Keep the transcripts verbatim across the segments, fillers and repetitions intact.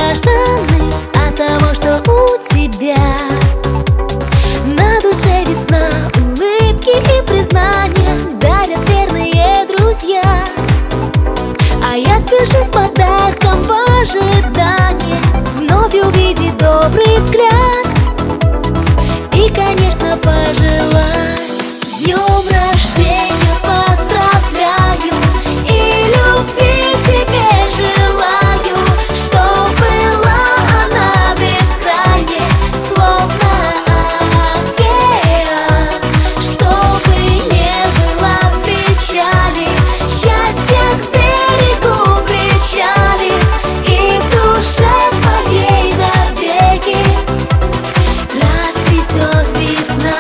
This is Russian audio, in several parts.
долгожданный от того, что у тебя на душе весна. Улыбки и признания дарят верные друзья, а я спешу с подарком в ожидании вновь увидеть добрый взгляд и, конечно, пожелать: с днем рождения поздравляю и любви тебе желаю, чтоб была она бескрайней, словно океан, чтобы не было печали, счастье к берегу причали, и в душе твоей навеки расцветет весна.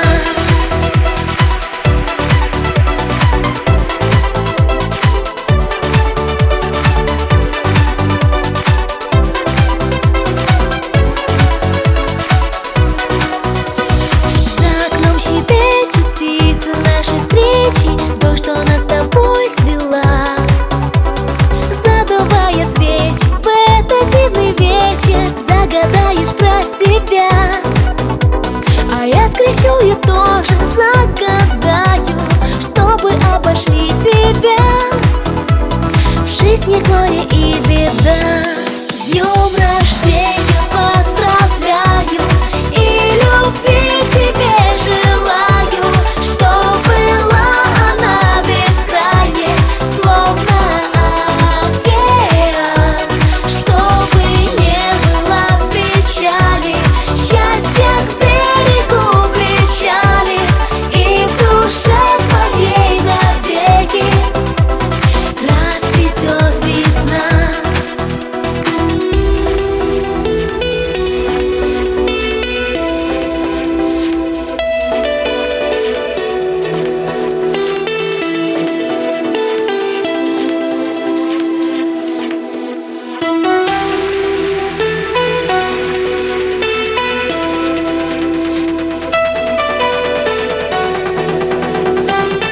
Щебечут птицы нашей встречи, то, что нас с тобой свела, задувая свечи в этот дивный вечер, загадаешь про себя, а я скрещу и тоже загадаю, чтобы обошли тебя в жизни горе и беда. С днем рождения поздравляю и любви тебе желаю, чтоб была она бескрайней, словно океан, чтобы не было печали, счастье к берегу причали, и в душе твоей навеки расцветет весна.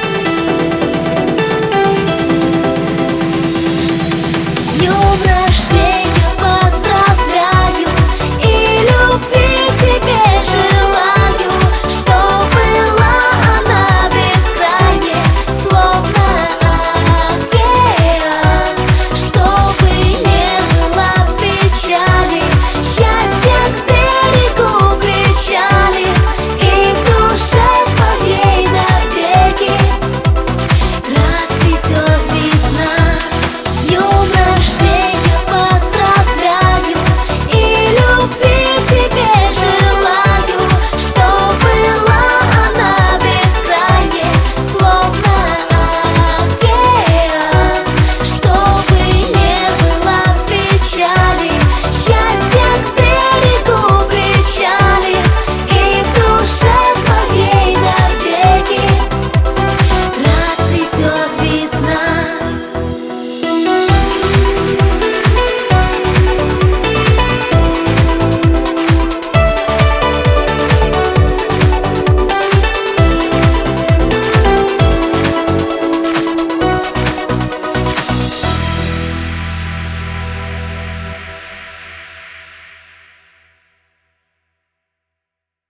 С днем рождения!